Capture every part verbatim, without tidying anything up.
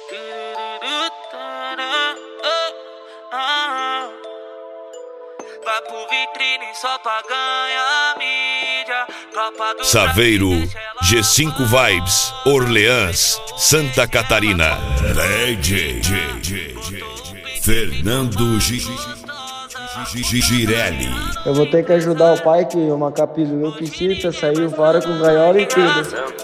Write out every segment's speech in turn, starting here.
Vai pro vitrine só pra ganhar mídia. Saveiro, G cinco Vibes, Orleans, Santa Catarina. D J Fernando Girelli. Eu vou ter que ajudar o pai que uma capiluiu piscita, saiu fora com gaiola e tudo.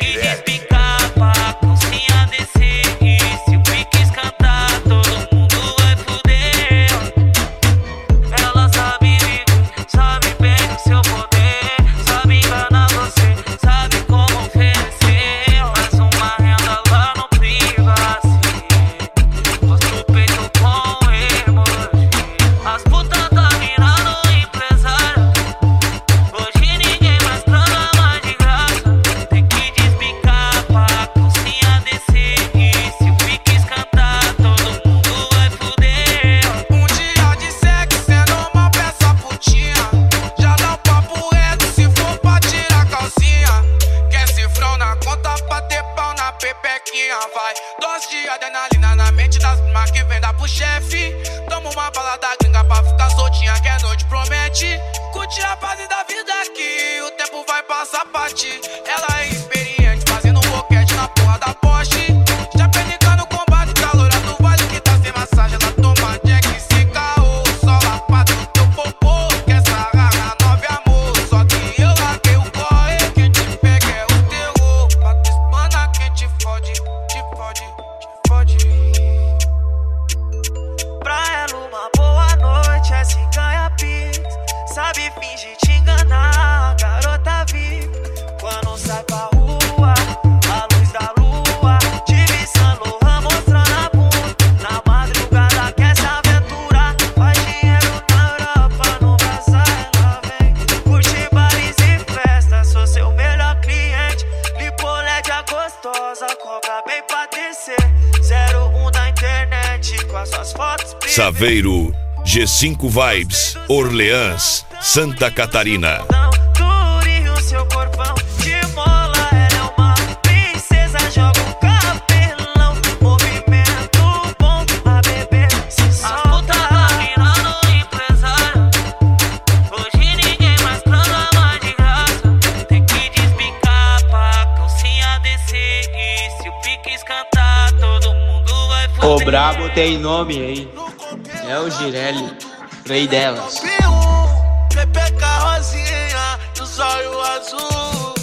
Vai, dose de adrenalina na mente das primas que vem dar pro chefe. Toma uma bala da gringa pra ficar soltinha que a noite promete. Curte a fase da vida aqui, o tempo vai passar pra ti. Ela é experiente, fazendo um boquete na porra da Porsche. Já penicando no combate, calora do vale que tá sem massagem. Ela toma jack, se caô, só lapada no teu popô. Quer sarrar na nove amor, só que eu larguei o corre. Quem te pega é o terror, pra tu espana quem te fode. Pode, pode. Pra ela uma boa noite é se ganha pix. Sabe fingir te enganar, a garota vive. Quando sai pra rua, a luz da lua, Yves Saint Laurent mostrando a bunda. Na madrugada quer se aventurar, faz dinheiro na Europa, no Brasil ela vem. Curte bares e festas, sou seu melhor cliente. Lipolédia gostosa, cobra bem pra descer. zero um da internet com as suas fotos. Saveiro, G cinco Vibes, Orleans, Santa Catarina. Durinho seu corpão de mola, ela é uma princesa, joga o cabelão, movimento bom, a bebê se solta. As putas tá virando empresário, hoje ninguém mais programa de graça. Tem que despicar pra calcinha descer e se o pique escantar, todo mundo vai foder. O brabo tem nome aí, é o Girelli, rei delas. P P K Rosinha, dos olhos azul.